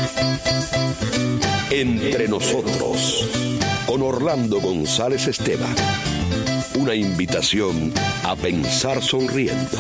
Entre nosotros, con Orlando González Esteban. Una invitación a pensar sonriendo.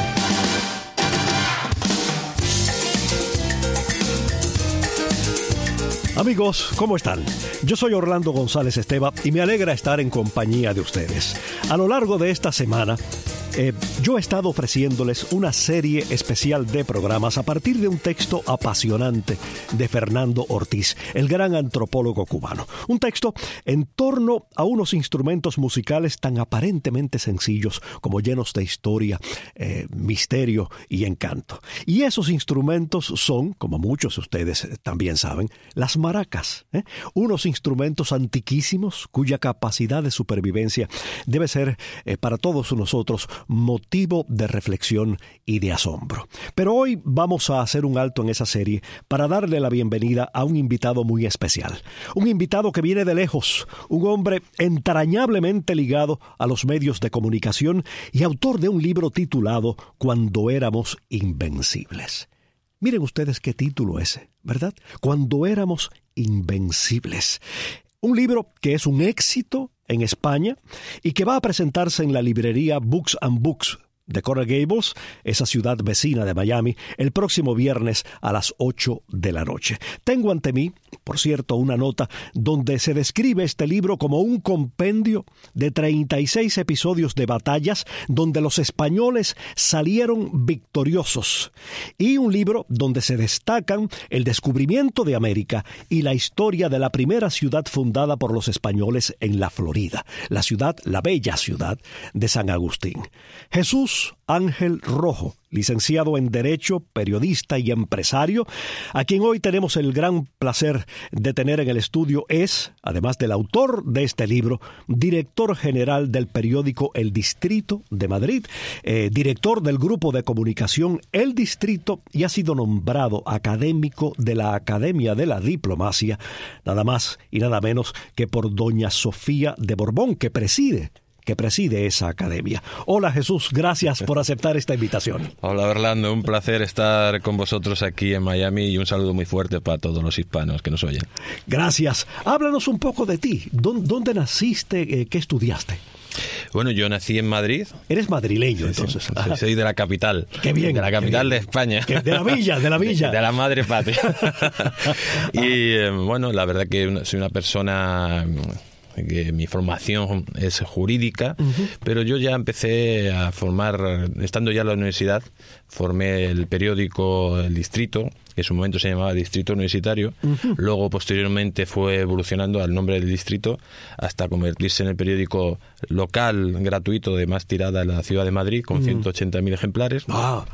Amigos, ¿cómo están? Yo soy Orlando González Esteban y me alegra estar en compañía de ustedes. A lo largo de esta semana, yo he estado ofreciéndoles una serie especial de programas a partir de un texto apasionante de Fernando Ortiz, el gran antropólogo cubano. Un texto en torno a unos instrumentos musicales tan aparentemente sencillos como llenos de historia, misterio y encanto. Y esos instrumentos son, como muchos de ustedes también saben, las maracas, unos instrumentos antiquísimos cuya capacidad de supervivencia debe ser para todos nosotros motivo de reflexión y de asombro. Pero hoy vamos a hacer un alto en esa serie para darle la bienvenida a un invitado muy especial. Un invitado que viene de lejos, un hombre entrañablemente ligado a los medios de comunicación y autor de un libro titulado Cuando éramos invencibles. Miren ustedes qué título ese, ¿verdad? Cuando éramos invencibles. Un libro que es un éxito en España y que va a presentarse en la librería Books and Books de Coral Gables, esa ciudad vecina de Miami, el próximo viernes a las 8 de la noche. Tengo ante mí, por cierto, una nota donde se describe este libro como un compendio de 36 episodios de batallas donde los españoles salieron victoriosos, y un libro donde se destacan el descubrimiento de América y la historia de la primera ciudad fundada por los españoles en la Florida, la bella ciudad de San Agustín. Jesús Ángel Rojo, licenciado en Derecho, periodista y empresario, a quien hoy tenemos el gran placer de tener en el estudio, es, además del autor de este libro, director general del periódico El Distrito de Madrid, director del grupo de comunicación El Distrito, y ha sido nombrado académico de la Academia de la Diplomacia, nada más y nada menos que por doña Sofía de Borbón, que preside esa academia. Hola Jesús, gracias por aceptar esta invitación. Hola Orlando, un placer estar con vosotros aquí en Miami y un saludo muy fuerte para todos los hispanos que nos oyen. Gracias. Háblanos un poco de ti. ¿Dónde naciste? ¿Qué estudiaste? Bueno, yo nací en Madrid. Eres madrileño, entonces. Sí, soy de la capital. Qué bien. De la capital de España. De la villa. De la madre patria. Y bueno, la verdad que soy una persona que mi formación es jurídica, pero yo ya empecé a formar, estando ya en la universidad, formé el periódico El Distrito, que en su momento se llamaba Distrito Universitario, luego posteriormente fue evolucionando al nombre del Distrito hasta convertirse en el periódico local gratuito de más tirada en la ciudad de Madrid, con 180.000 ejemplares.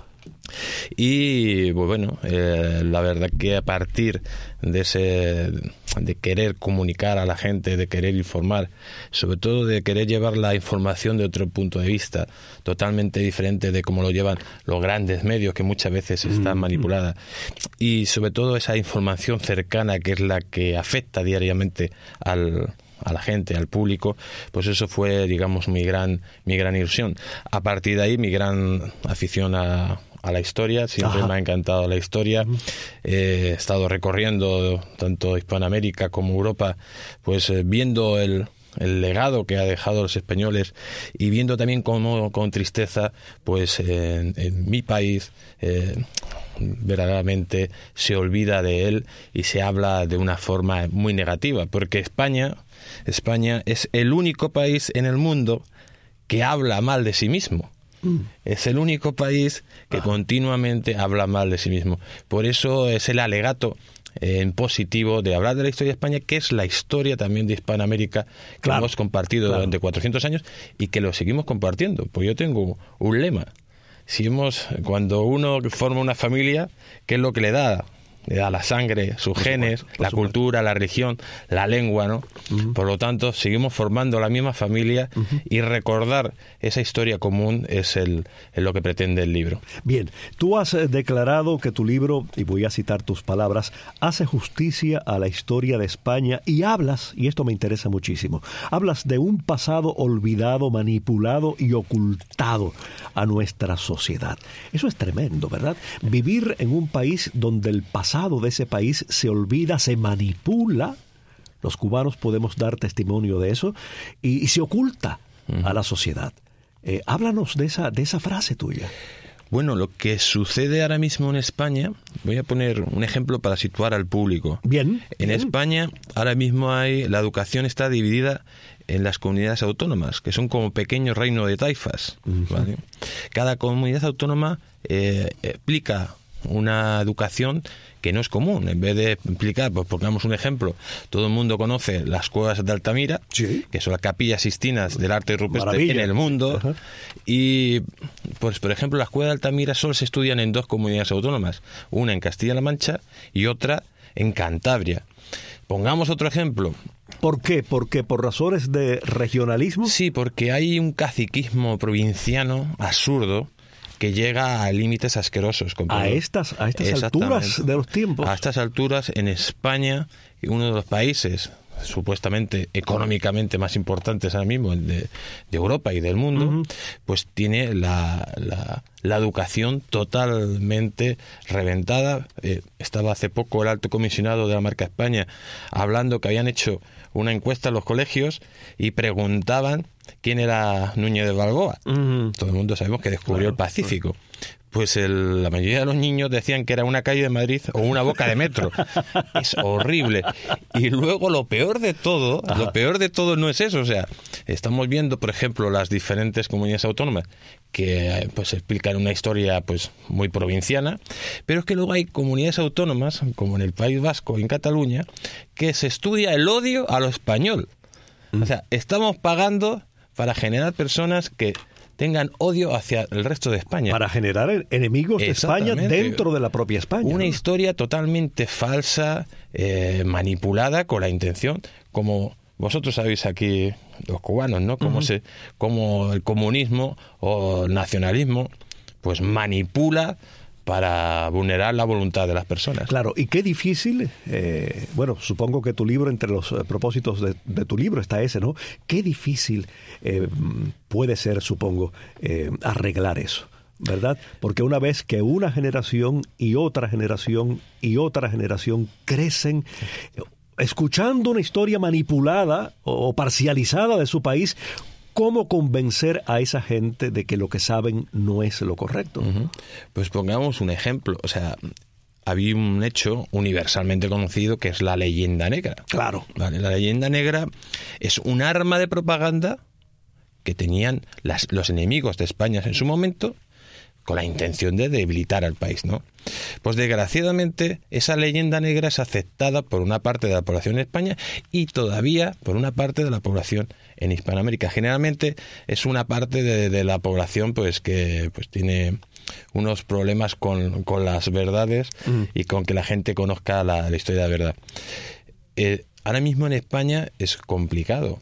Y pues bueno, la verdad que a partir de querer comunicar a la gente, de querer informar, sobre todo de querer llevar la información de otro punto de vista, totalmente diferente de cómo lo llevan los grandes medios, que muchas veces están manipuladas, y sobre todo esa información cercana que es la que afecta diariamente a la gente, al público, pues eso fue, digamos, mi gran ilusión. A partir de ahí, mi gran afición a la historia, siempre me ha encantado la historia. He estado recorriendo tanto Hispanoamérica como Europa, pues viendo el legado que ha dejado los españoles y viendo también cómo con tristeza pues en mi país verdaderamente se olvida de él y se habla de una forma muy negativa, porque España es el único país en el mundo que habla mal de sí mismo. Es el único país que continuamente habla mal de sí mismo. Por eso es el alegato en positivo de hablar de la historia de España, que es la historia también de Hispanoamérica, que hemos compartido durante 400 años y que lo seguimos compartiendo. Pues yo tengo un lema. Cuando uno forma una familia, ¿qué es lo que le da? Le da la sangre, sus genes, la cultura, la religión, la lengua, ¿no? Por lo tanto, seguimos formando la misma familia y recordar esa historia común es lo que pretende el libro. Bien, tú has declarado que tu libro, y voy a citar tus palabras, hace justicia a la historia de España y hablas, y esto me interesa muchísimo, hablas de un pasado olvidado, manipulado y ocultado a nuestra sociedad. Eso es tremendo, ¿verdad? Vivir en un país donde el pasado pasado de ese país se olvida, se manipula. Los cubanos podemos dar testimonio de eso y se oculta a la sociedad. Háblanos de esa frase tuya. Bueno, lo que sucede ahora mismo en España, voy a poner un ejemplo para situar al público. Bien. En España ahora mismo la educación está dividida en las comunidades autónomas, que son como pequeños reinos de taifas, ¿vale? Cada comunidad autónoma aplica una educación que no es común. En vez de implicar, pues pongamos un ejemplo, todo el mundo conoce las cuevas de Altamira, sí, que son las capillas sistinas del arte rupestre Maravilla. En el mundo. Ajá. Y, pues por ejemplo, las cuevas de Altamira solo se estudian en 2 comunidades autónomas, una en Castilla-La Mancha y otra en Cantabria. Pongamos otro ejemplo. ¿Por qué? ¿Por qué? ¿Por razones de regionalismo? Sí, porque hay un caciquismo provinciano absurdo que llega a límites asquerosos. A estas alturas de los tiempos. A estas alturas, en España, uno de los países supuestamente económicamente más importantes ahora mismo de Europa y del mundo, pues tiene la educación totalmente reventada. Estaba hace poco el alto comisionado de la Marca España hablando que habían hecho una encuesta en los colegios y preguntaban quién era Núñez de Balboa. Todo el mundo sabemos que descubrió el Pacífico. Pues la mayoría de los niños decían que era una calle de Madrid o una boca de metro. Es horrible. Y luego lo peor de todo no es eso. O sea, estamos viendo, por ejemplo, las diferentes comunidades autónomas que pues explican una historia pues muy provinciana, pero es que luego hay comunidades autónomas, como en el País Vasco y en Cataluña, que se estudia el odio a lo español. O sea, estamos pagando para generar personas que tengan odio hacia el resto de España. Para generar enemigos de España dentro de la propia España. Una historia totalmente falsa, manipulada con la intención, como vosotros sabéis aquí, los cubanos, ¿no? Como el comunismo o el nacionalismo, pues manipula para vulnerar la voluntad de las personas. Claro, y qué difícil, bueno, supongo que tu libro, entre los propósitos de tu libro está ese, ¿no? Qué difícil puede ser, supongo, arreglar eso, ¿verdad? Porque una vez que una generación y otra generación y otra generación crecen escuchando una historia manipulada o parcializada de su país, ¿cómo convencer a esa gente de que lo que saben no es lo correcto? Pues pongamos un ejemplo. O sea, había un hecho universalmente conocido que es la leyenda negra. Claro. ¿Vale? La leyenda negra es un arma de propaganda que tenían los enemigos de España en su momento con la intención de debilitar al país, ¿no? Pues desgraciadamente esa leyenda negra es aceptada por una parte de la población en España y todavía por una parte de la población en Hispanoamérica. Generalmente es una parte de la población pues que pues tiene unos problemas con las verdades y con que la gente conozca la historia de la verdad. Ahora mismo en España es complicado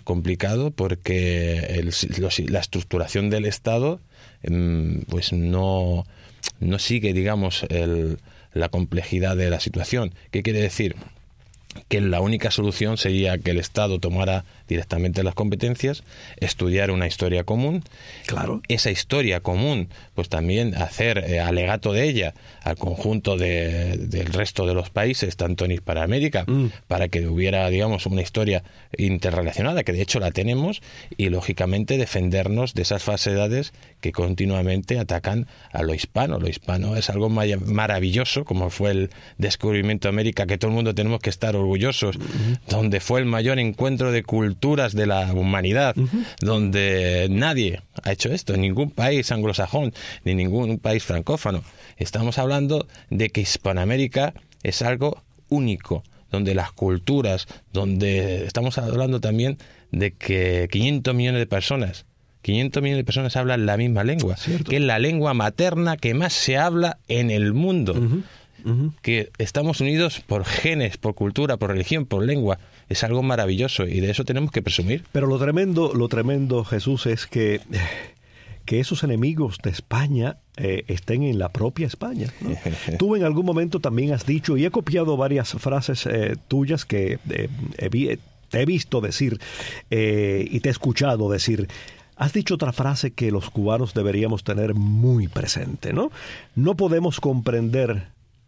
porque la estructuración del Estado pues no sigue, digamos, la complejidad de la situación. ¿Qué quiere decir? Que la única solución sería que el Estado tomara directamente las competencias, estudiar una historia común. Claro. Esa historia común, pues también hacer alegato de ella al conjunto del resto de los países, tanto en Hispanoamérica, para que hubiera, digamos, una historia interrelacionada, que de hecho la tenemos, y lógicamente defendernos de esas falsedades que continuamente atacan a lo hispano. Lo hispano es algo maravilloso, como fue el descubrimiento de América, que todo el mundo tenemos que estar orgullosos, donde fue el mayor encuentro de culturas de la humanidad, donde nadie ha hecho esto, ningún país anglosajón, ni ningún país francófano. Estamos hablando de que Hispanoamérica es algo único, donde las culturas, donde estamos hablando también de que 500 millones de personas hablan la misma lengua, ¿cierto? Que es la lengua materna que más se habla en el mundo. Que estamos unidos por genes, por cultura, por religión, por lengua. Es algo maravilloso y de eso tenemos que presumir. Pero lo tremendo, Jesús, es que esos enemigos de España estén en la propia España, ¿no? Tú en algún momento también has dicho, y he copiado varias frases tuyas que te he visto decir y te he escuchado decir. Has dicho otra frase que los cubanos deberíamos tener muy presente, ¿no? No podemos comprender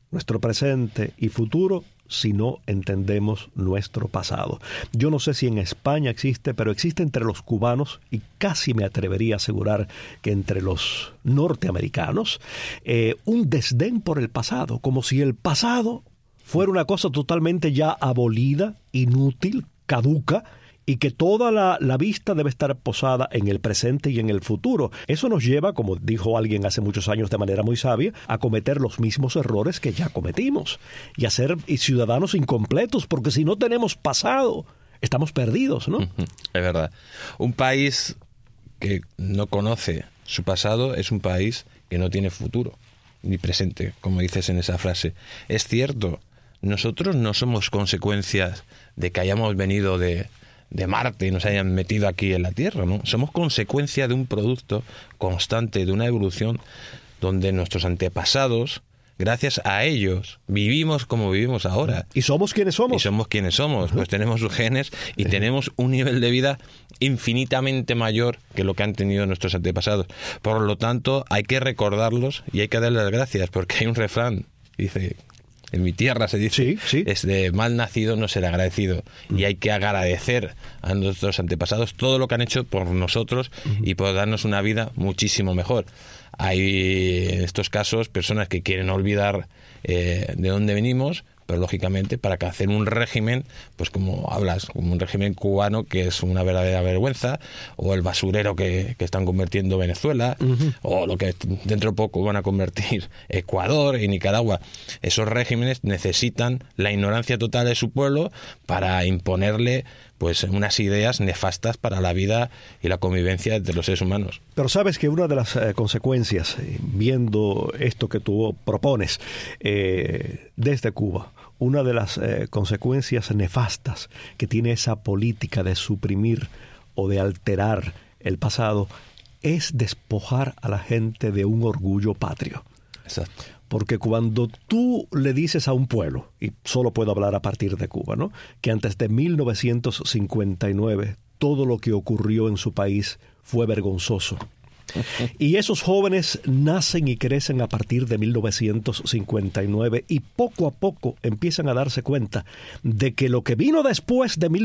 nuestro presente y futuro si no entendemos nuestro pasado. Yo no sé si en España existe, pero existe entre los cubanos, y casi me atrevería a asegurar que entre los norteamericanos, un desdén por el pasado, como si el pasado fuera una cosa totalmente ya abolida, inútil, caduca, y que toda la vista debe estar posada en el presente y en el futuro. Eso nos lleva, como dijo alguien hace muchos años de manera muy sabia, a cometer los mismos errores que ya cometimos y a ser ciudadanos incompletos, porque si no tenemos pasado, estamos perdidos, ¿no? Es verdad. Un país que no conoce su pasado es un país que no tiene futuro ni presente, como dices en esa frase. Es cierto, nosotros no somos consecuencias de que hayamos venido de Marte y nos hayan metido aquí en la Tierra, ¿no? Somos consecuencia de un producto constante, de una evolución donde nuestros antepasados, gracias a ellos, vivimos como vivimos ahora. ¿Y somos quienes somos? Y somos quienes somos. Pues tenemos sus genes y tenemos un nivel de vida infinitamente mayor que lo que han tenido nuestros antepasados. Por lo tanto, hay que recordarlos y hay que darles las gracias, porque hay un refrán que dice... En mi tierra se dice, sí. Es de mal nacido no ser agradecido. Y hay que agradecer a nuestros antepasados todo lo que han hecho por nosotros y por darnos una vida muchísimo mejor. Hay en estos casos personas que quieren olvidar de dónde venimos, pero lógicamente para que hacer un régimen, pues como hablas, como un régimen cubano que es una verdadera vergüenza, o el basurero que están convirtiendo Venezuela, o lo que dentro de poco van a convertir Ecuador y Nicaragua. Esos regímenes necesitan la ignorancia total de su pueblo para imponerle pues unas ideas nefastas para la vida y la convivencia entre los seres humanos. Pero sabes que una de las consecuencias, viendo esto que tú propones desde Cuba, una de las consecuencias nefastas que tiene esa política de suprimir o de alterar el pasado es despojar a la gente de un orgullo patrio. Exacto. Porque cuando tú le dices a un pueblo, y solo puedo hablar a partir de Cuba, ¿no?, que antes de 1959 todo lo que ocurrió en su país fue vergonzoso. Y esos jóvenes nacen y crecen a partir de 1959 y poco a poco empiezan a darse cuenta de que lo que vino después de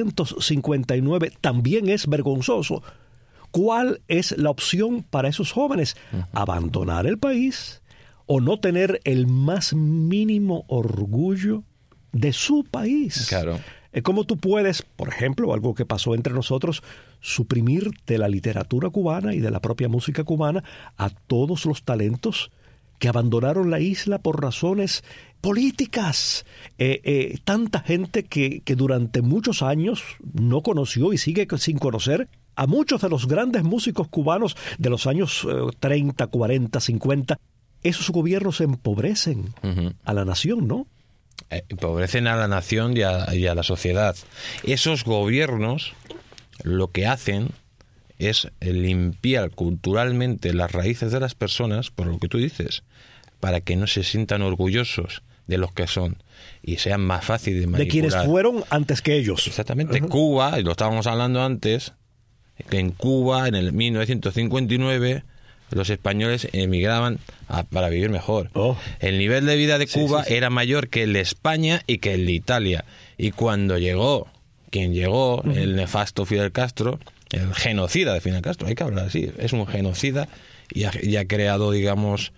1959 también es vergonzoso. ¿Cuál es la opción para esos jóvenes? Abandonar el país o no tener el más mínimo orgullo de su país. Claro. ¿Cómo tú puedes, por ejemplo, algo que pasó entre nosotros, suprimir de la literatura cubana y de la propia música cubana a todos los talentos que abandonaron la isla por razones políticas? Tanta gente que durante muchos años no conoció y sigue sin conocer a muchos de los grandes músicos cubanos de los años 30, 40, 50. Esos gobiernos empobrecen a la nación, ¿no? Empobrecen a la nación y a la sociedad. Esos gobiernos lo que hacen es limpiar culturalmente las raíces de las personas, por lo que tú dices, para que no se sientan orgullosos de los que son y sean más fáciles de manipular. De quienes fueron antes que ellos. Exactamente. Cuba, y lo estábamos hablando antes, que en Cuba, en el 1959... los españoles emigraban para vivir mejor. El nivel de vida de Cuba era mayor que el de España y que el de Italia. Y cuando llegó, el nefasto Fidel Castro, el genocida de Fidel Castro, hay que hablar así, es un genocida y ha creado, digamos,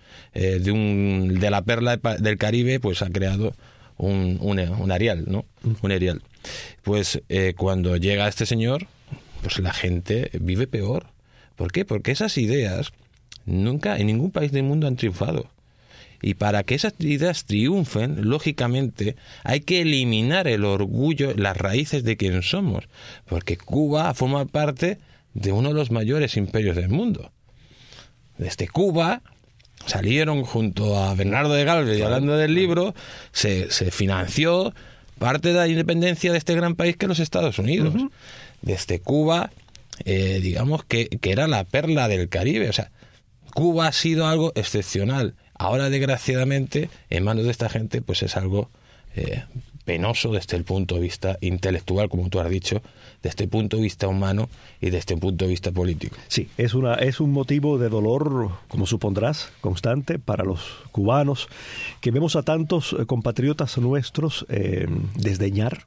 de la perla del Caribe, pues ha creado un Arial, ¿no? Un Arial. Pues cuando llega este señor, pues la gente vive peor. ¿Por qué? Porque esas ideas nunca en ningún país del mundo han triunfado. Y para que esas ideas triunfen, lógicamente, hay que eliminar el orgullo, las raíces de quien somos. Porque Cuba forma parte de uno de los mayores imperios del mundo. Desde Cuba salieron junto a Bernardo de Galvez, y hablando del libro, se financió parte de la independencia de este gran país que es los Estados Unidos. Desde Cuba, digamos que era la perla del Caribe. O sea, Cuba ha sido algo excepcional. Ahora, desgraciadamente, en manos de esta gente, pues es algo penoso desde el punto de vista intelectual, como tú has dicho, desde el punto de vista humano y desde el punto de vista político. Sí, es un motivo de dolor, como supondrás, constante para los cubanos, que vemos a tantos compatriotas nuestros desdeñar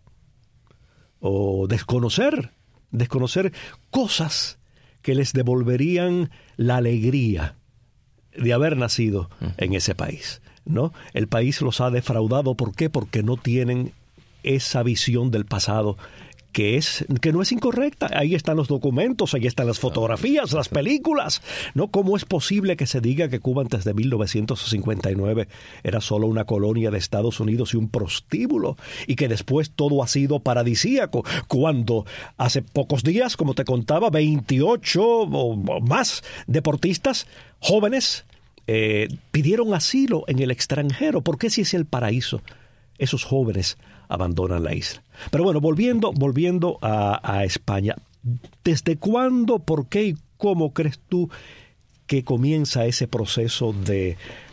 o desconocer cosas que les devolverían la alegría de haber nacido en ese país, ¿no? El país los ha defraudado. ¿Por qué? Porque no tienen esa visión del pasado que no es incorrecta. Ahí están los documentos, ahí están las fotografías, las películas, ¿no? ¿Cómo es posible que se diga que Cuba antes de 1959 era solo una colonia de Estados Unidos y un prostíbulo, y que después todo ha sido paradisíaco, cuando hace pocos días, como te contaba, 28 o más deportistas jóvenes pidieron asilo en el extranjero? ¿Por qué, si es el paraíso, esos jóvenes abandonan la isla? Pero bueno, volviendo a España, ¿desde cuándo, por qué y cómo crees tú que comienza ese proceso de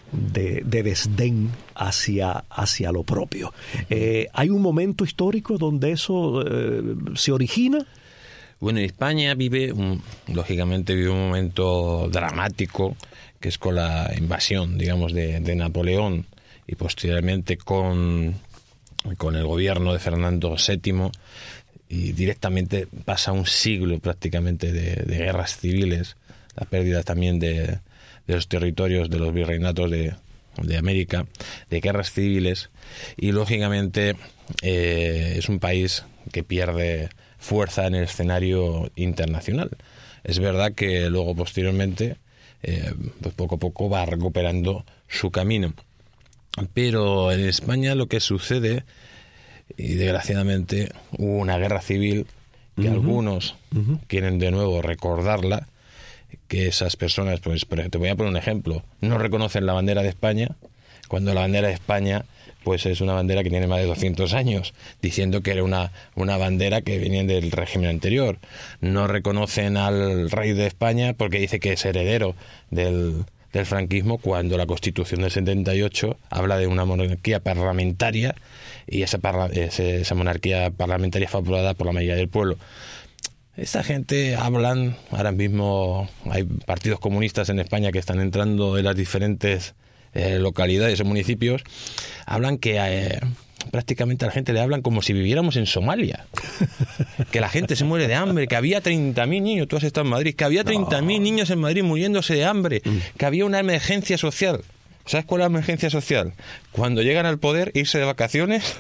desdén hacia lo propio? ¿Hay un momento histórico donde eso se origina? Bueno, España lógicamente vive un momento dramático, que es con la invasión, digamos, de Napoleón, y posteriormente con el gobierno de Fernando VII, y directamente pasa un siglo prácticamente de guerras civiles, la pérdida también de los territorios de los virreinatos de América, de guerras civiles, y lógicamente es un país que pierde fuerza en el escenario internacional. Es verdad que luego posteriormente pues poco a poco va recuperando su camino. Pero en España lo que sucede, y desgraciadamente hubo una guerra civil que algunos quieren de nuevo recordarla, que esas personas, pues te voy a poner un ejemplo, no reconocen la bandera de España, cuando la bandera de España pues es una bandera que tiene más de 200 años, diciendo que era una bandera que venía del régimen anterior. No reconocen al rey de España porque dice que es heredero del franquismo, cuando la Constitución del 78 habla de una monarquía parlamentaria, y esa monarquía parlamentaria fue aprobada por la mayoría del pueblo. Esta gente hablan, ahora mismo hay partidos comunistas en España que están entrando en las diferentes localidades o municipios, hablan que prácticamente a la gente le hablan como si viviéramos en Somalia, que la gente se muere de hambre, que había 30.000 niños, tú has estado en Madrid, que había 30.000 niños en Madrid muriéndose de hambre, que había una emergencia social. ¿Sabes cuál es la emergencia social? Cuando llegan al poder, irse de vacaciones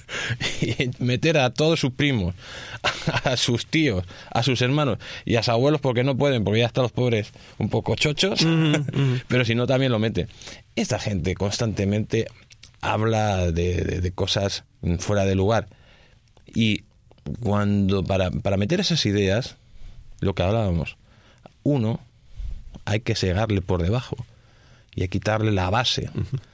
y meter a todos sus primos, a sus tíos, a sus hermanos y a sus abuelos, porque no pueden, porque ya están los pobres un poco chochos, pero si no también lo meten. Esta gente constantemente habla de cosas fuera de lugar, y cuando para meter esas ideas, lo que hablábamos, uno hay que segarle por debajo y hay que quitarle la base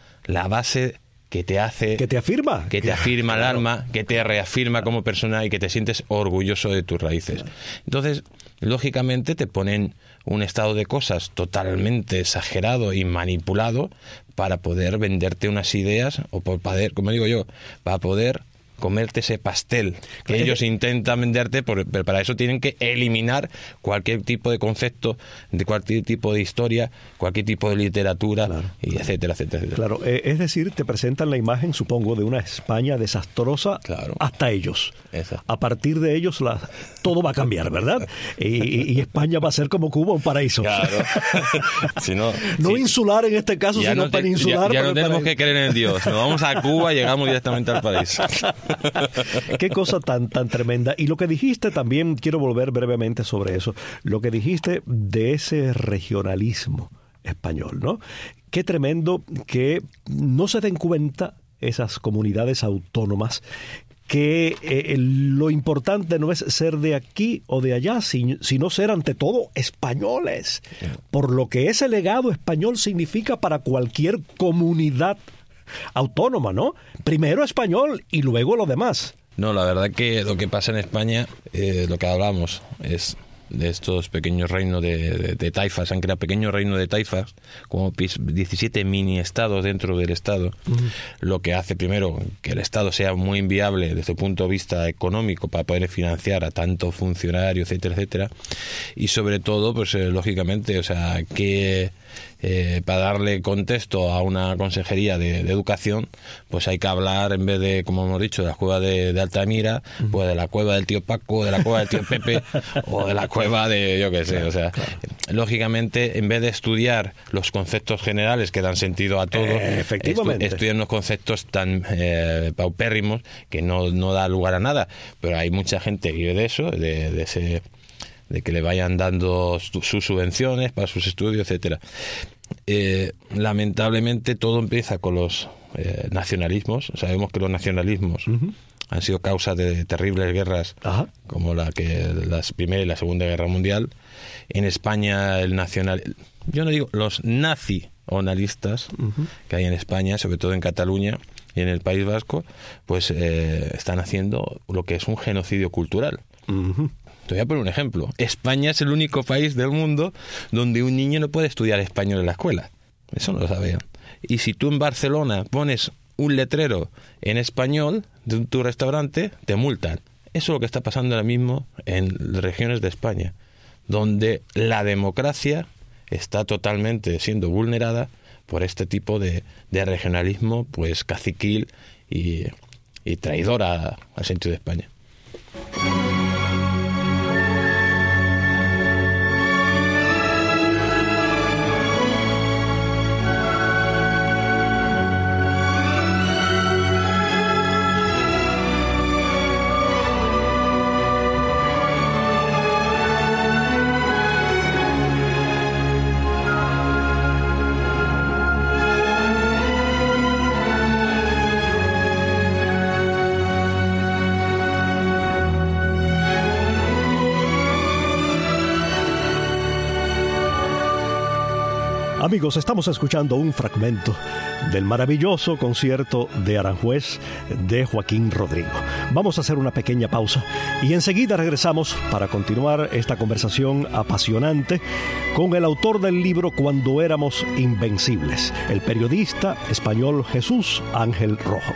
que te hace, que te afirma el alma, que te reafirma como persona y que te sientes orgulloso de tus raíces. Entonces, lógicamente te ponen un estado de cosas totalmente exagerado y manipulado para poder venderte unas ideas, o por poder, como digo yo, para poder comerte ese pastel que ellos intentan venderte, pero para eso tienen que eliminar cualquier tipo de concepto, de cualquier tipo de historia, cualquier tipo de literatura, claro, y etcétera, etcétera, etcétera. Claro, es decir, te presentan la imagen, supongo, de una España desastrosa, claro, hasta ellos. Exacto. A partir de ellos todo va a cambiar, ¿verdad? Y España va a ser como Cuba, un paraíso. Claro. No insular en este caso, sino peninsular. Ya no tenemos que creer en Dios. Nos vamos a Cuba y llegamos directamente al paraíso. Qué cosa tan tremenda. Y lo que dijiste también, quiero volver brevemente sobre eso, lo que dijiste de ese regionalismo español, ¿no? Qué tremendo que no se den cuenta esas comunidades autónomas que lo importante no es ser de aquí o de allá, sino ser ante todo españoles, por lo que ese legado español significa para cualquier comunidad autónoma, ¿no? Primero español y luego lo demás. No, la verdad que lo que pasa en España, lo que hablamos, es de estos pequeños reinos de taifas. Han creado pequeños reinos de taifas, como 17 mini estados dentro del Estado, lo que hace primero que el Estado sea muy inviable desde el punto de vista económico para poder financiar a tantos funcionarios, etcétera, etcétera, y sobre todo, pues lógicamente, o sea, que para darle contexto a una consejería de educación, pues hay que hablar, en vez de, como hemos dicho, de la cueva de Altamira, pues de la cueva del tío Paco, de la cueva del tío Pepe, o de la cueva de, yo qué sé, o sea, lógicamente, en vez de estudiar los conceptos generales que dan sentido a todo, estudian unos conceptos tan paupérrimos que no da lugar a nada. Pero hay mucha gente que vive de eso, de que le vayan dando sus subvenciones para sus estudios, etcétera. Lamentablemente todo empieza con los nacionalismos. Sabemos que los nacionalismos han sido causa de terribles guerras, como la Primera y la Segunda Guerra Mundial. En España yo no digo los nacionalistas que hay en España, sobre todo en Cataluña y en el País Vasco, pues están haciendo lo que es un genocidio cultural. Te voy a poner un ejemplo. España es el único país del mundo donde un niño no puede estudiar español en la escuela. Eso no lo sabían. Y si tú en Barcelona pones un letrero en español de tu restaurante, te multan. Eso es lo que está pasando ahora mismo en regiones de España, donde la democracia está totalmente siendo vulnerada por este tipo de regionalismo, pues caciquil y traidor al sentido de España. Amigos, estamos escuchando un fragmento del maravilloso concierto de Aranjuez de Joaquín Rodrigo. Vamos a hacer una pequeña pausa y enseguida regresamos para continuar esta conversación apasionante con el autor del libro Cuando éramos invencibles, el periodista español Jesús Ángel Rojo.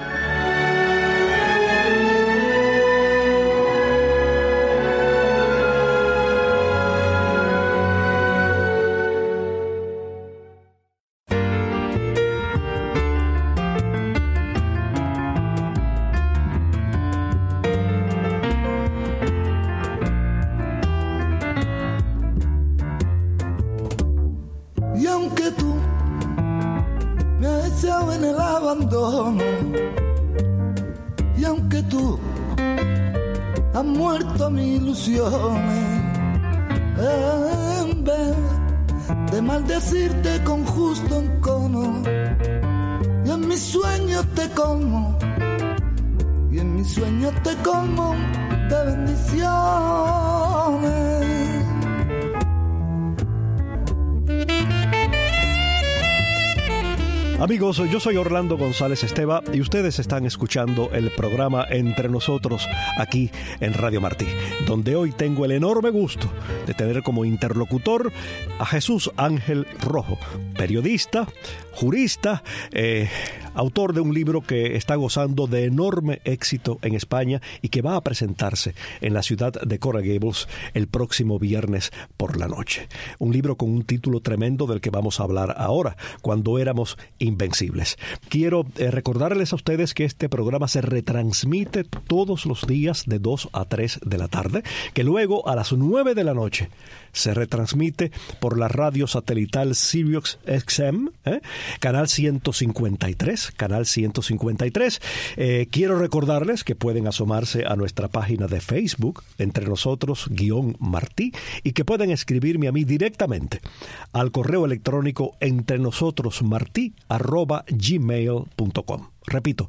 En vez de maldecirte con justo encono, y en mis sueños te colmo, y en mis sueños te colmo de bendiciones. Amigos, yo soy Orlando González Esteva y ustedes están escuchando el programa Entre Nosotros aquí en Radio Martí, donde hoy tengo el enorme gusto de tener como interlocutor a Jesús Ángel Rojo, periodista, jurista, autor de un libro que está gozando de enorme éxito en España y que va a presentarse en la ciudad de Coral Gables el próximo viernes por la noche. Un libro con un título tremendo del que vamos a hablar ahora, Cuando éramos invencibles. Quiero recordarles a ustedes que este programa se retransmite todos los días de 2 a 3 de la tarde, que luego a las 9 de la noche se retransmite por la radio satelital Sirius XM, canal 153. Quiero recordarles que pueden asomarse a nuestra página de Facebook, Entre Nosotros _Martí, y que pueden escribirme a mí directamente al correo electrónico entrenosotrosmartí@gmail.com. Repito,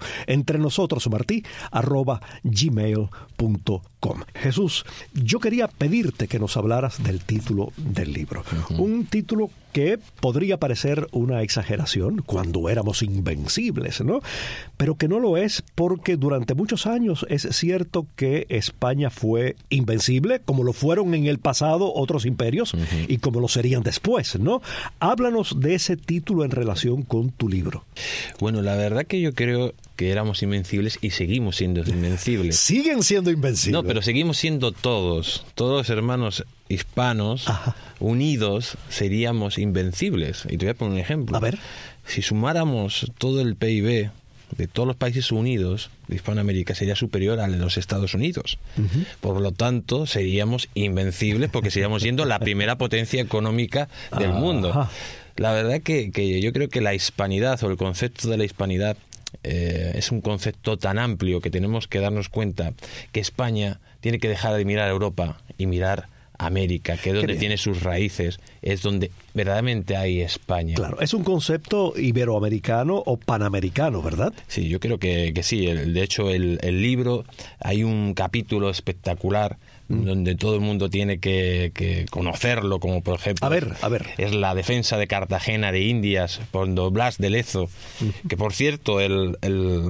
entrenosotros@gmail.com. Jesús, yo quería pedirte que nos hablaras del título del libro. Un título que podría parecer una exageración cuando éramos invencibles, ¿no? Pero que no lo es, porque durante muchos años es cierto que España fue invencible, como lo fueron en el pasado otros imperios y como lo serían después, ¿no? Háblanos de ese título en relación con tu libro. Bueno, la verdad que yo creo que éramos invencibles y seguimos siendo invencibles. Siguen siendo invencibles. No, pero seguimos siendo todos hermanos hispanos, unidos, seríamos invencibles. Y te voy a poner un ejemplo. A ver. Si sumáramos todo el PIB de todos los países unidos de Hispanoamérica, sería superior al de los Estados Unidos. Por lo tanto, seríamos invencibles porque seríamos siendo la primera potencia económica del mundo. La verdad que yo creo que la hispanidad o el concepto de la hispanidad es un concepto tan amplio que tenemos que darnos cuenta que España tiene que dejar de mirar a Europa y mirar a América, que es donde tiene sus raíces, es donde verdaderamente hay España. Claro, es un concepto iberoamericano o panamericano, ¿verdad? Sí, yo creo que sí. De hecho, el libro, hay un capítulo espectacular donde todo el mundo tiene que conocerlo, como por ejemplo, a ver. es la defensa de Cartagena de Indias por Don Blas de Lezo, que por cierto el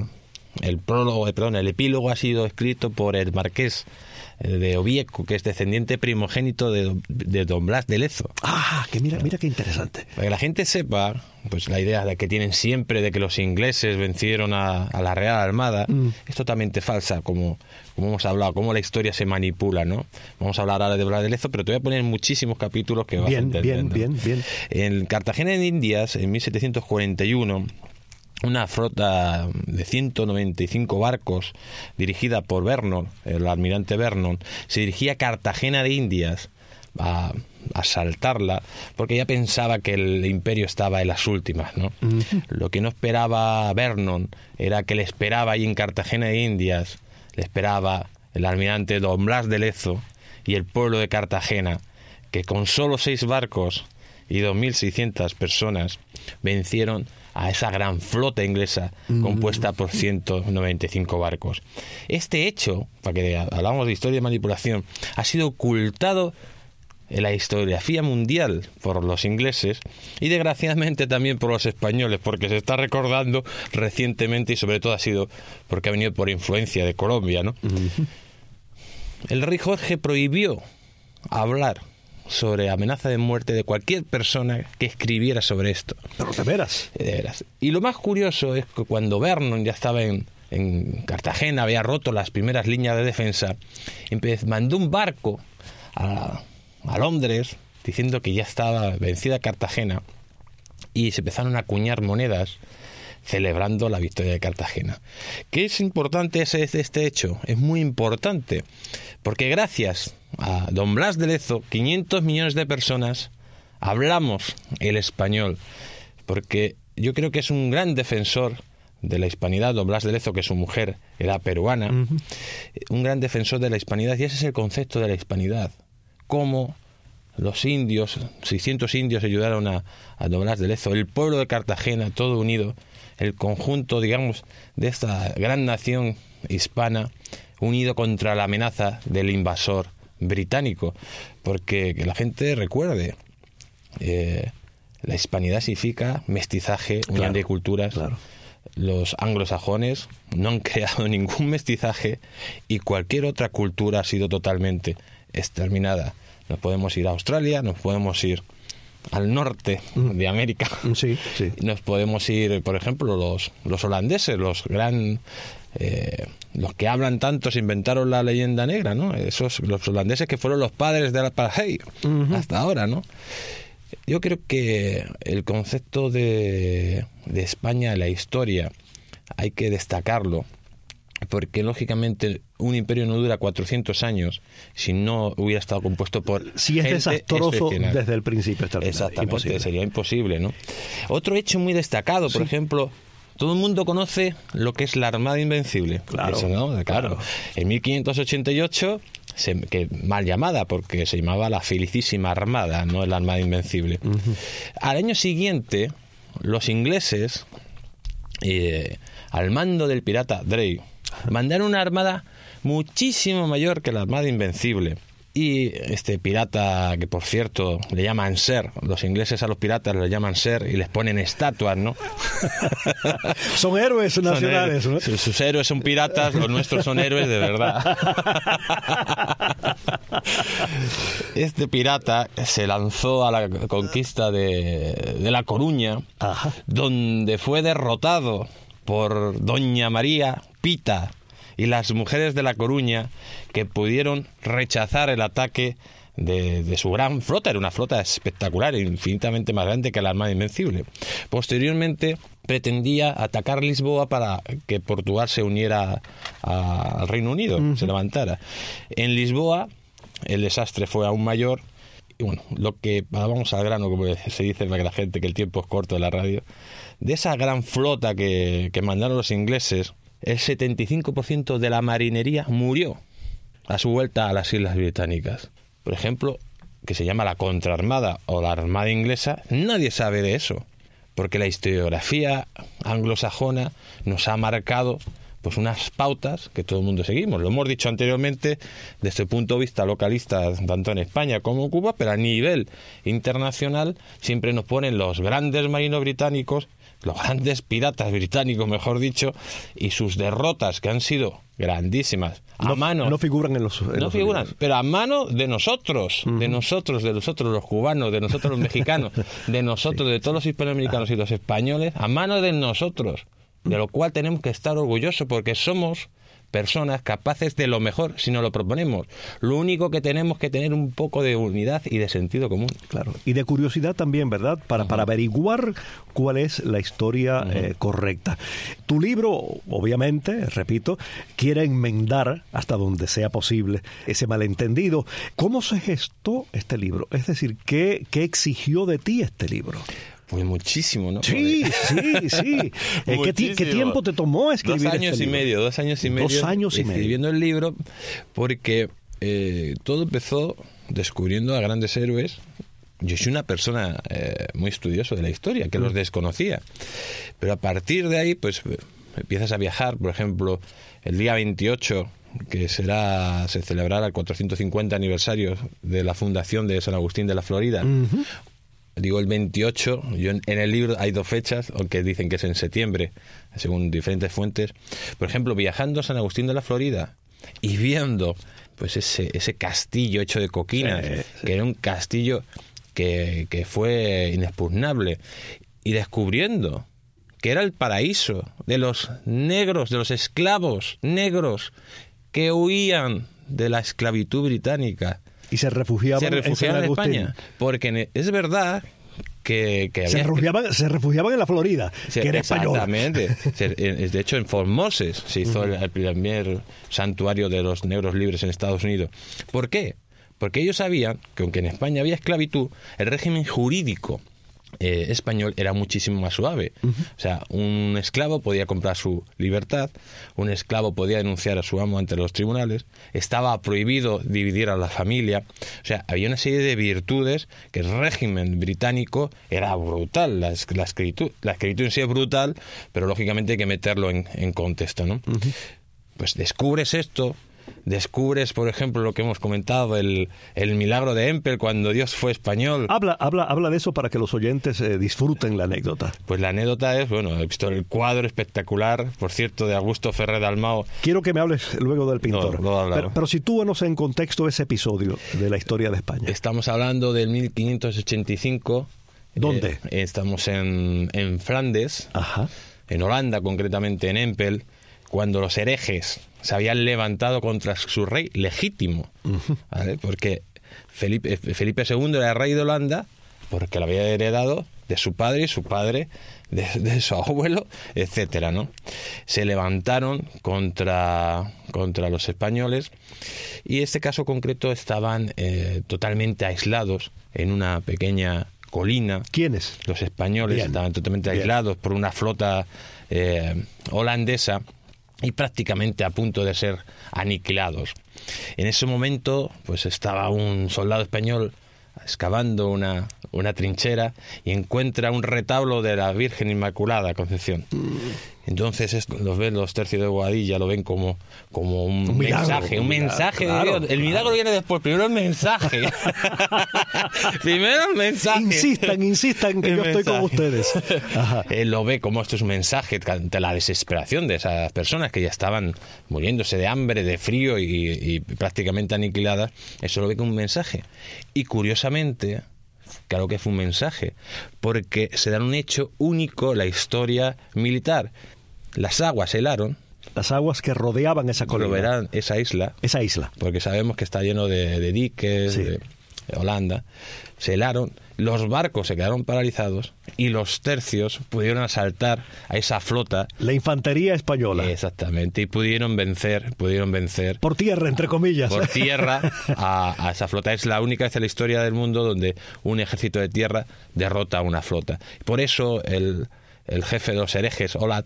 epílogo ha sido escrito por el marqués de Oviedo, que es descendiente primogénito de Don Blas de Lezo. Que mira qué interesante. Para que la gente sepa, pues la idea de que tienen siempre de que los ingleses vencieron a la Real Armada es totalmente falsa, como hemos hablado, cómo la historia se manipula, ¿no? Vamos a hablar ahora de Blas de Lezo, pero te voy a poner muchísimos capítulos que vas a entender. Bien. En Cartagena de Indias, en 1741, una flota de 195 barcos dirigida por Vernon, el almirante Vernon, se dirigía a Cartagena de Indias a asaltarla, porque ya pensaba que el imperio estaba en las últimas, ¿no? Lo que no esperaba Vernon era que le esperaba ahí en Cartagena de Indias, le esperaba el almirante Don Blas de Lezo y el pueblo de Cartagena, que con solo 6 barcos y 2.600 personas vencieron a esa gran flota inglesa compuesta por 195 barcos. Este hecho, para que hablamos de historia de manipulación, ha sido ocultado en la historiografía mundial por los ingleses y desgraciadamente también por los españoles, porque se está recordando recientemente y sobre todo ha sido porque ha venido por influencia de Colombia, ¿no? El rey Jorge prohibió hablar sobre amenaza de muerte de cualquier persona que escribiera sobre esto. ¿Pero de veras? De veras. Y lo más curioso es que cuando Vernon ya estaba en Cartagena, había roto las primeras líneas de defensa, mandó un barco a Londres diciendo que ya estaba vencida Cartagena y se empezaron a acuñar monedas celebrando la victoria de Cartagena. ¿Qué es importante este hecho? Es muy importante porque gracias a Don Blas de Lezo, 500 millones de personas hablamos el español, porque yo creo que es un gran defensor de la hispanidad. Don Blas de Lezo, que su mujer era peruana, un gran defensor de la hispanidad, y ese es el concepto de la hispanidad. Cómo los indios, 600 indios ayudaron a Don Blas de Lezo, el pueblo de Cartagena, todo unido, el conjunto, digamos, de esta gran nación hispana, unido contra la amenaza del invasor británico, porque que la gente recuerde, la hispanidad significa mestizaje, unión de culturas. Claro. Los anglosajones no han creado ningún mestizaje y cualquier otra cultura ha sido totalmente exterminada. Nos podemos ir a Australia, nos podemos ir al norte de América, sí. Nos podemos ir, por ejemplo, los holandeses, los que hablan tanto, se inventaron la leyenda negra, ¿no? Los holandeses que fueron los padres del apartheid hasta ahora, ¿no? Yo creo que el concepto de España en la historia hay que destacarlo, porque lógicamente un imperio no dura 400 años si no hubiera estado compuesto por si es gente desastroso excepcional. Desde el principio hasta el final. Exactamente, sería imposible, ¿no? Otro hecho muy destacado, por ejemplo, todo el mundo conoce lo que es la Armada Invencible. Claro, eso, ¿no? Claro. En 1588, que mal llamada, porque se llamaba la Felicísima Armada, no la Armada Invencible. Al año siguiente, los ingleses al mando del pirata Drake, mandaron una armada muchísimo mayor que la Armada Invencible. Y este pirata, que por cierto le llaman Sir, los ingleses a los piratas les llaman Sir y les ponen estatuas, ¿no? Son héroes nacionales, son ¿no? Sus héroes son piratas, los nuestros son héroes de verdad. Este pirata se lanzó a la conquista de La Coruña, Ajá. donde fue derrotado por Doña María Pita y las mujeres de La Coruña, que pudieron rechazar el ataque de su gran flota. Era una flota espectacular, infinitamente más grande que la Armada Invencible. Posteriormente pretendía atacar Lisboa para que Portugal se uniera al Reino Unido, se levantara. En Lisboa el desastre fue aún mayor. Y bueno, vamos al grano, como se dice para que la gente, que el tiempo es corto de la radio. De esa gran flota que mandaron los ingleses, el 75% de la marinería murió a su vuelta a las Islas Británicas. Por ejemplo, que se llama la Contraarmada o la Armada Inglesa, nadie sabe de eso, porque la historiografía anglosajona nos ha marcado pues unas pautas que todo el mundo seguimos. Lo hemos dicho anteriormente desde el punto de vista localista, tanto en España como en Cuba, pero a nivel internacional siempre nos ponen los grandes marinos británicos, los grandes piratas británicos, mejor dicho, y sus derrotas, que han sido grandísimas. No figuran en los no figuran, libros. Pero a mano de nosotros, de nosotros los cubanos, de nosotros los mexicanos, de nosotros, de todos los hispanoamericanos y los españoles, a mano de nosotros, de lo cual tenemos que estar orgullosos, porque somos personas capaces de lo mejor si nos lo proponemos. Lo único que tenemos que tener un poco de unidad y de sentido común. Claro, y de curiosidad también, ¿verdad? Para averiguar cuál es la historia correcta. Tu libro, obviamente, repito, quiere enmendar hasta donde sea posible ese malentendido. ¿Cómo se gestó este libro? Es decir, ¿qué exigió de ti este libro? Pues muchísimo, ¿no? Sí. ¿Qué tiempo te tomó escribir 2 años este y libro? medio. 2 años y medio. 2 años y medio. Escribiendo el libro, porque todo empezó descubriendo a grandes héroes. Yo soy una persona muy estudiosa de la historia, que los desconocía. Pero a partir de ahí, pues empiezas a viajar. Por ejemplo, el día 28, que se celebrará el 450 aniversario de la fundación de San Agustín de la Florida. Digo el 28, en el libro hay 2 fechas, aunque dicen que es en septiembre, según diferentes fuentes. Por ejemplo, viajando a San Agustín de la Florida y viendo pues ese castillo hecho de coquinas, que era un castillo que fue inexpugnable, y descubriendo que era el paraíso de los negros, de los esclavos negros que huían de la esclavitud británica. Y se refugiaban en España, porque es verdad que se refugiaban en la Florida, que era española. Exactamente. De hecho, en Formoses se hizo el primer santuario de los negros libres en Estados Unidos. ¿Por qué? Porque ellos sabían que aunque en España había esclavitud, el régimen jurídico español era muchísimo más suave. O sea, un esclavo podía comprar su libertad, un esclavo podía denunciar a su amo ante los tribunales, estaba prohibido dividir a la familia. O sea, había una serie de virtudes que el régimen británico era brutal. La esclavitud en sí es brutal, pero lógicamente hay que meterlo en contexto, ¿no? Pues descubres esto. Descubres, por ejemplo, lo que hemos comentado, el milagro de Empel cuando Dios fue español. Habla de eso para que los oyentes disfruten la anécdota. Pues la anécdota es, he visto el cuadro espectacular, por cierto, de Augusto Ferrer Dalmao. Quiero que me hables luego del pintor. Pero sitúanos en contexto ese episodio de la historia de España. Estamos hablando del 1585. ¿Dónde? Estamos en Flandes, en Holanda, concretamente en Empel, cuando los herejes se habían levantado contra su rey legítimo, ¿vale? Porque Felipe II era rey de Holanda porque lo había heredado de su padre y su padre de su abuelo, etcétera, ¿no? Se levantaron contra los españoles y en este caso concreto estaban totalmente aislados en una pequeña colina. ¿Quiénes? Los españoles estaban totalmente aislados por una flota holandesa y prácticamente a punto de ser aniquilados. En ese momento pues estaba un soldado español excavando una trinchera y encuentra un retablo de la Virgen Inmaculada Concepción. Entonces los ven los tercios de Boadilla, lo ven como un mensaje, un mensaje de Dios. El milagro viene después, primero el mensaje. Primero el mensaje. Insistan que yo estoy con ustedes. Ajá. Él lo ve como esto es un mensaje ante la desesperación de esas personas que ya estaban muriéndose de hambre, de frío y prácticamente aniquiladas. Eso lo ve como un mensaje. Y curiosamente, claro que fue un mensaje, porque se da un hecho único en la historia militar. Las aguas helaron. Las aguas que rodeaban esa colina. Esa isla. Porque sabemos que está lleno de diques, sí, de Holanda. Se helaron, los barcos se quedaron paralizados y los tercios pudieron asaltar a esa flota. La infantería española. Exactamente, y pudieron vencer. Por tierra, entre comillas. Por tierra a esa flota. Es la única vez en la historia del mundo donde un ejército de tierra derrota a una flota. Por eso el jefe de los herejes, Olat,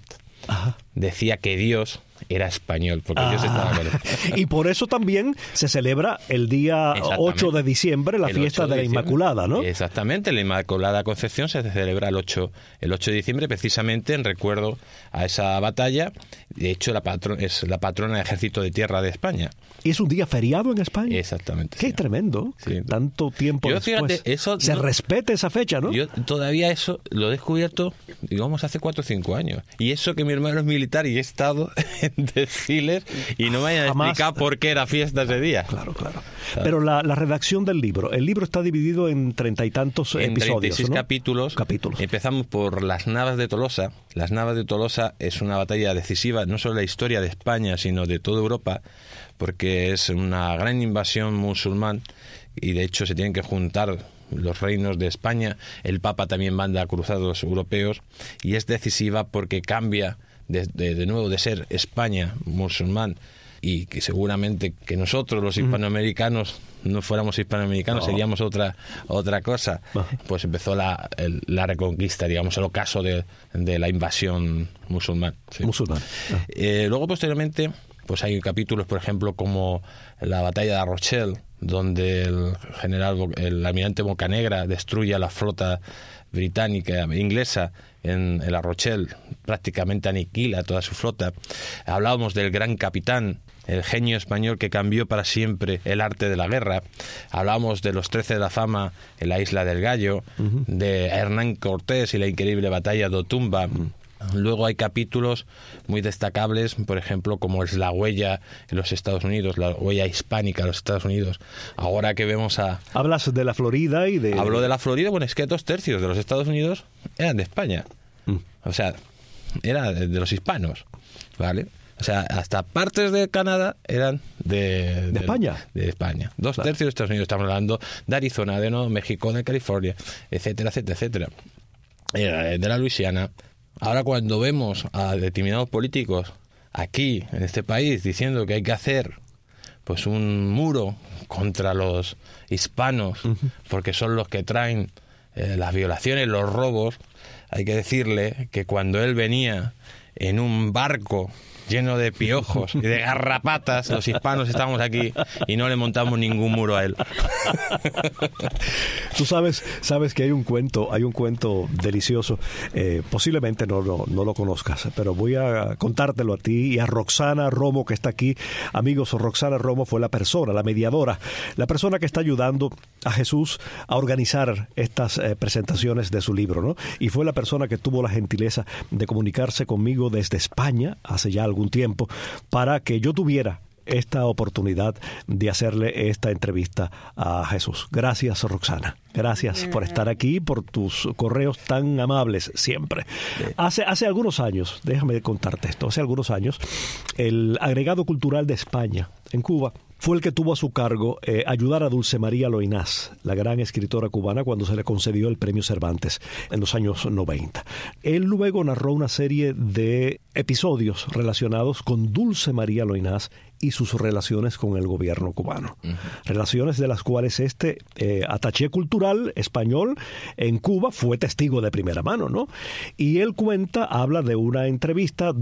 decía que Dios era español, porque Dios estaba con él. Y por eso también se celebra el día 8 de diciembre, la fiesta de la Inmaculada, ¿no? Exactamente, la Inmaculada Concepción se celebra el 8 de diciembre, precisamente en recuerdo a esa batalla. De hecho, es la patrona del Ejército de Tierra de España. ¿Y es un día feriado en España? Exactamente. Qué tremendo, sí. Tanto tiempo después. Fíjate, se respete esa fecha, ¿no? Yo todavía eso lo he descubierto, digamos, hace 4 o 5 años. Y eso que mi hermano es militar y he estado en desfiles y no me hayan explicado por qué era fiesta ese día. Claro. Pero la redacción del libro, el libro está dividido en 30 y tantos episodios, 36 ¿no? capítulos. Empezamos por las Navas de Tolosa. Las Navas de Tolosa es una batalla decisiva, no solo en la historia de España, sino de toda Europa, porque es una gran invasión musulmán y de hecho se tienen que juntar los reinos de España. El Papa también manda cruzados europeos y es decisiva porque cambia de nuevo de ser España musulmán, y que seguramente que nosotros los hispanoamericanos no fuéramos hispanoamericanos, seríamos otra cosa. Pues empezó la reconquista, digamos, el ocaso de la invasión musulmán. ¿Sí? Luego posteriormente pues hay capítulos, por ejemplo, como la batalla de La Rochelle, donde el almirante Bocanegra destruye a la flota británica, inglesa, en La Rochelle, prácticamente aniquila toda su flota. Hablábamos del gran capitán, el genio español que cambió para siempre el arte de la guerra. Hablábamos de los 13 de la fama en la Isla del Gallo, de Hernán Cortés y la increíble batalla de Otumba. Luego hay capítulos muy destacables, por ejemplo, como es la huella en los Estados Unidos, la huella hispánica en los Estados Unidos. Ahora que vemos Hablas de la Florida y de... Hablo de la Florida, bueno, es que 2/3 de los Estados Unidos eran de España. O sea, era de los hispanos, ¿vale? O sea, hasta partes de Canadá eran de España. De España. 2/3 de Estados Unidos, estamos hablando de Arizona, de Nuevo México, de California, etcétera. De la Luisiana. Ahora cuando vemos a determinados políticos aquí, en este país, diciendo que hay que hacer pues un muro contra los hispanos, porque son los que traen las violaciones, los robos, hay que decirle que cuando él venía en un barco lleno de piojos y de garrapatas, los hispanos estábamos aquí y no le montamos ningún muro a él. Tú sabes que hay un cuento delicioso, posiblemente no lo conozcas, pero voy a contártelo a ti y a Roxana Romo, que está aquí. Amigos, Roxana Romo fue la mediadora, la persona que está ayudando a Jesús a organizar estas presentaciones de su libro, ¿no? Y fue la persona que tuvo la gentileza de comunicarse conmigo desde España hace ya algún tiempo para que yo tuviera esta oportunidad de hacerle esta entrevista a Jesús. Gracias, Roxana. Gracias por estar aquí, por tus correos tan amables siempre. Hace algunos años, déjame contarte esto, hace algunos años, el Agregado Cultural de España, en Cuba, fue el que tuvo a su cargo ayudar a Dulce María Loynaz, la gran escritora cubana, cuando se le concedió el Premio Cervantes en los años 90. Él luego narró una serie de episodios relacionados con Dulce María Loynaz y sus relaciones con el gobierno cubano. Relaciones de las cuales ataché cultural español en Cuba fue testigo de primera mano, ¿no? Y él habla de una entrevista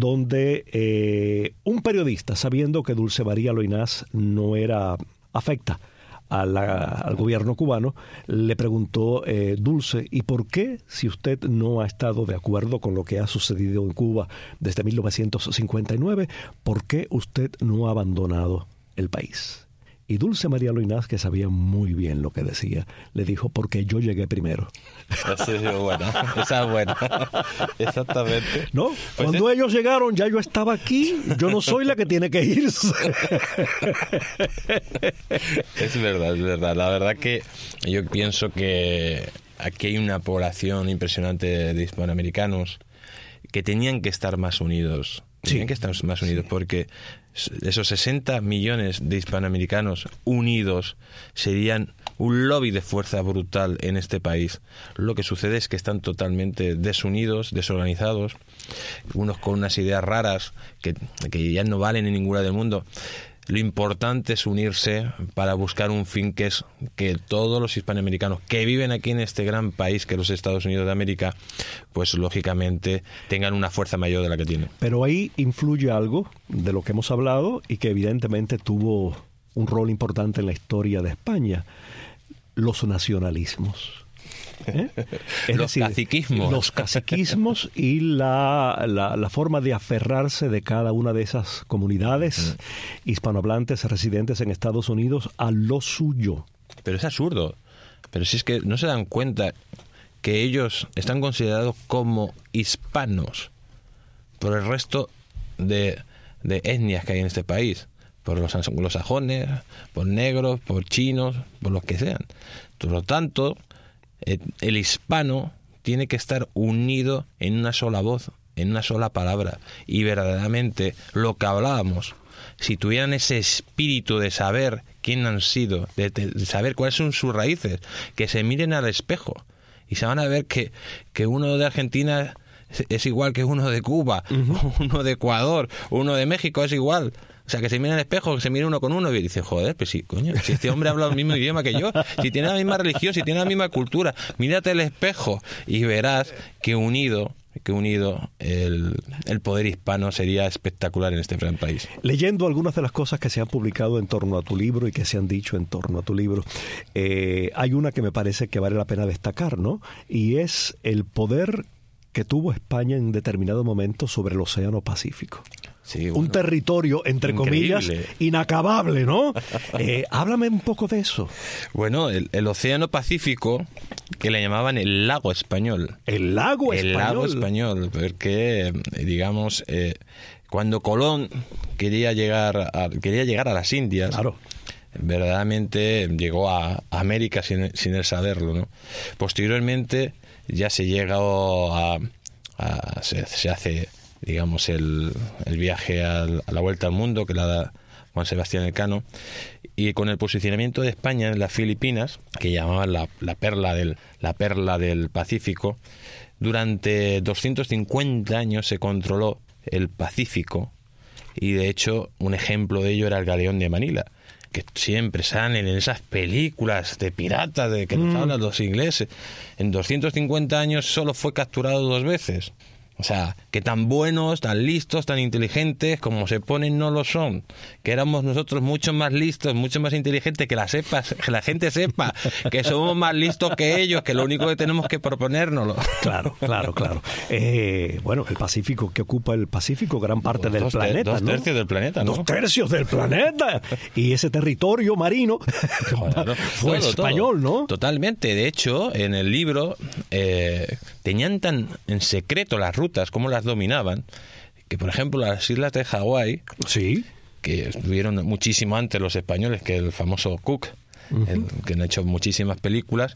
donde un periodista, sabiendo que Dulce María Loynaz no era afecta al gobierno cubano, le preguntó, Dulce, ¿y por qué, si usted no ha estado de acuerdo con lo que ha sucedido en Cuba desde 1959, por qué usted no ha abandonado el país? Y Dulce María Loynaz, que sabía muy bien lo que decía, le dijo, porque yo llegué primero. Esa es buena. Exactamente. ¿No? Pues cuando ellos llegaron, ya yo estaba aquí, yo no soy la que tiene que irse. Es verdad. La verdad que yo pienso que aquí hay una población impresionante de hispanoamericanos que tenían que estar más unidos. Tenían que estar más unidos porque esos 60 millones de hispanoamericanos unidos serían un lobby de fuerza brutal en este país. Lo que sucede es que están totalmente desunidos, desorganizados, unos con unas ideas raras que ya no valen en ninguna del mundo. Lo importante es unirse para buscar un fin que es que todos los hispanoamericanos que viven aquí en este gran país que es los Estados Unidos de América, pues lógicamente tengan una fuerza mayor de la que tienen. Pero ahí influye algo de lo que hemos hablado y que evidentemente tuvo un rol importante en la historia de España: los nacionalismos. Los caciquismos y la forma de aferrarse de cada una de esas comunidades hispanohablantes residentes en Estados Unidos a lo suyo. Pero es absurdo. Pero si es que no se dan cuenta que ellos están considerados como hispanos por el resto de etnias que hay en este país, por los sajones, por negros, por chinos, por los que sean. Por lo tanto, el hispano tiene que estar unido en una sola voz, en una sola palabra. Y verdaderamente lo que hablábamos, si tuvieran ese espíritu de saber quién han sido, de saber cuáles son sus raíces, que se miren al espejo y se van a ver que uno de Argentina es igual que uno de Cuba, uno de Ecuador, uno de México es igual. O sea, que se mira al espejo, que se mira uno con uno y dice, joder, pues sí, coño, si este hombre habla el mismo idioma que yo, si tiene la misma religión, si tiene la misma cultura, mírate el espejo y verás que unido el poder hispano sería espectacular en este gran país. Leyendo algunas de las cosas que se han publicado en torno a tu libro y que se han dicho en torno a tu libro, hay una que me parece que vale la pena destacar, ¿no? Y es el poder que tuvo España en determinado momento sobre el Océano Pacífico. Sí, bueno, un territorio, entre comillas, inacabable, ¿no? Háblame un poco de eso. Bueno, el Océano Pacífico, que le llamaban el Lago Español. El Lago Español. El Lago Español, porque, digamos, cuando Colón quería llegar a las Indias, claro, verdaderamente llegó a América sin él saberlo, ¿no? Posteriormente ya se llega se hace, digamos, el viaje a la vuelta al mundo que la da Juan Sebastián Elcano, y con el posicionamiento de España en las Filipinas, que llamaban la perla del Pacífico, durante 250 años se controló el Pacífico, y de hecho un ejemplo de ello era el Galeón de Manila, que siempre salen en esas películas de piratas de que nos hablan los ingleses. En 250 años solo fue capturado 2 veces. O sea, que tan buenos, tan listos, tan inteligentes como se ponen no lo son. Que éramos nosotros mucho más listos, mucho más inteligentes, que la gente sepa que somos más listos que ellos, que lo único que tenemos que proponérnoslo. Claro. Bueno, el Pacífico, que ocupa el Pacífico, gran parte del planeta, ¿no? 2/3 del planeta, ¿no? 2/3 del planeta. Y ese territorio marino fue español, ¿no? Totalmente. De hecho, en el libro tenían tan en secreto las rutas, cómo las dominaban, que por ejemplo las islas de Hawái, sí, que estuvieron muchísimo antes los españoles que el famoso Cook, que han hecho muchísimas películas,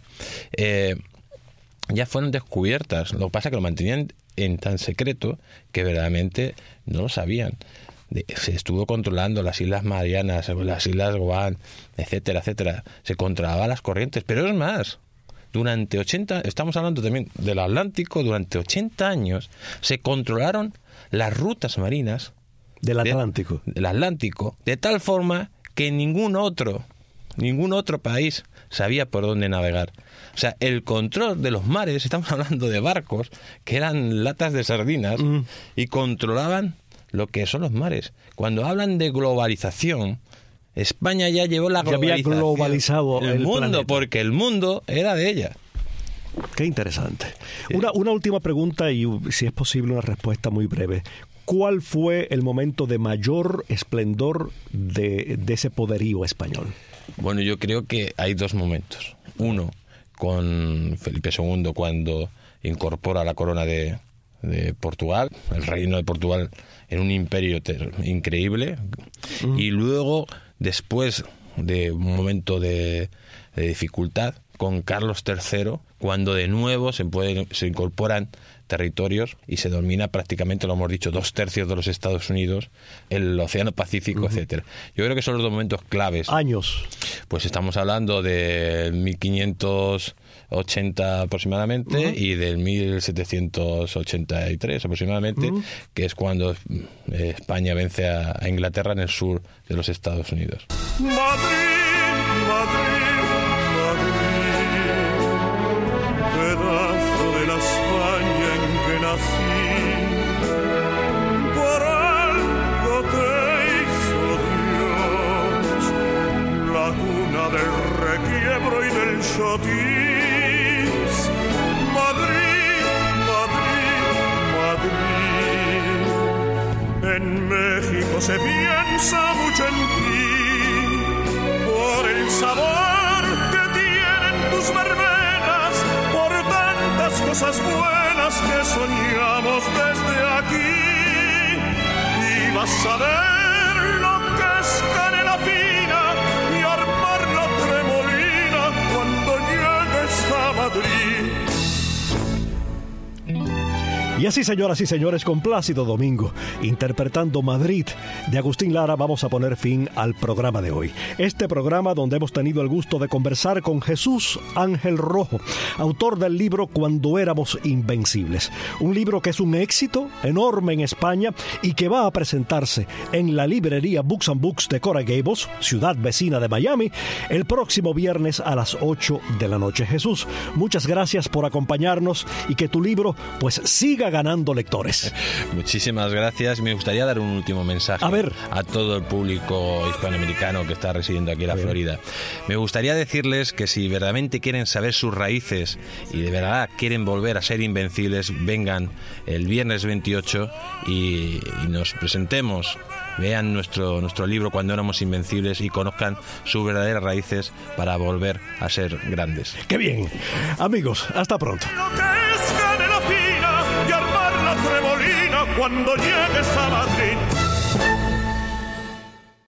ya fueron descubiertas. Lo que pasa es que lo mantenían en tan secreto que verdaderamente no lo sabían. Se estuvo controlando las Islas Marianas, las Islas Guam, etcétera, etcétera. Se controlaban las corrientes, pero es más, durante 80, estamos hablando también del Atlántico, durante 80 años se controlaron las rutas marinas del Atlántico. Del Atlántico, de tal forma que ningún otro país sabía por dónde navegar. O sea, el control de los mares, estamos hablando de barcos que eran latas de sardinas y controlaban lo que son los mares. Cuando hablan de globalización, España ya llevó la globalización. Ya había globalizado el mundo, planeta. porque el mundo era de ella. Qué interesante. Una última pregunta y, si es posible, una respuesta muy breve. ¿Cuál fue el momento de mayor esplendor de ese poderío español? Bueno, yo creo que hay dos momentos. Uno, con Felipe II, cuando incorpora la corona de Portugal, el reino de Portugal, en un imperio increíble. Y luego, después de un momento de dificultad, con Carlos III, cuando de nuevo se incorporan territorios y se domina prácticamente, lo hemos dicho, 2/3 de los Estados Unidos, el Océano Pacífico, etcétera. Yo creo que son los dos momentos claves. Años. Pues estamos hablando de 1580 aproximadamente y del 1783 aproximadamente, que es cuando España vence a Inglaterra en el sur de los Estados Unidos. Madrid, Madrid, pedazo de la España en que nací, por algo te hizo Dios, la cuna del requiebro y del chotis. Madrid, Madrid, Madrid, en México se piensa mucho en ti, por el sabor que tienen tus verbenas, por tantas cosas buenas que soñamos desde aquí. Y vas a ver lo que es canela fina y armar la tremolina cuando llegues a Madrid. Y así, señoras y señores, con Plácido Domingo interpretando Madrid de Agustín Lara, vamos a poner fin al programa de hoy. Este programa donde hemos tenido el gusto de conversar con Jesús Ángel Rojo, autor del libro Cuando éramos invencibles. Un libro que es un éxito enorme en España y que va a presentarse en la librería Books and Books de Coral Gables, ciudad vecina de Miami, el próximo viernes a las 8 de la noche. Jesús, muchas gracias por acompañarnos y que tu libro pues siga ganando lectores. Muchísimas gracias. Me gustaría dar un último mensaje a todo el público hispanoamericano que está residiendo aquí en la Florida. Me gustaría decirles que si verdaderamente quieren saber sus raíces y de verdad quieren volver a ser invencibles, vengan el viernes 28 y nos presentemos, vean nuestro libro Cuando éramos invencibles y conozcan sus verdaderas raíces para volver a ser grandes. ¡Qué bien! Amigos, hasta pronto. Y armar la tremolina cuando llegues a Madrid.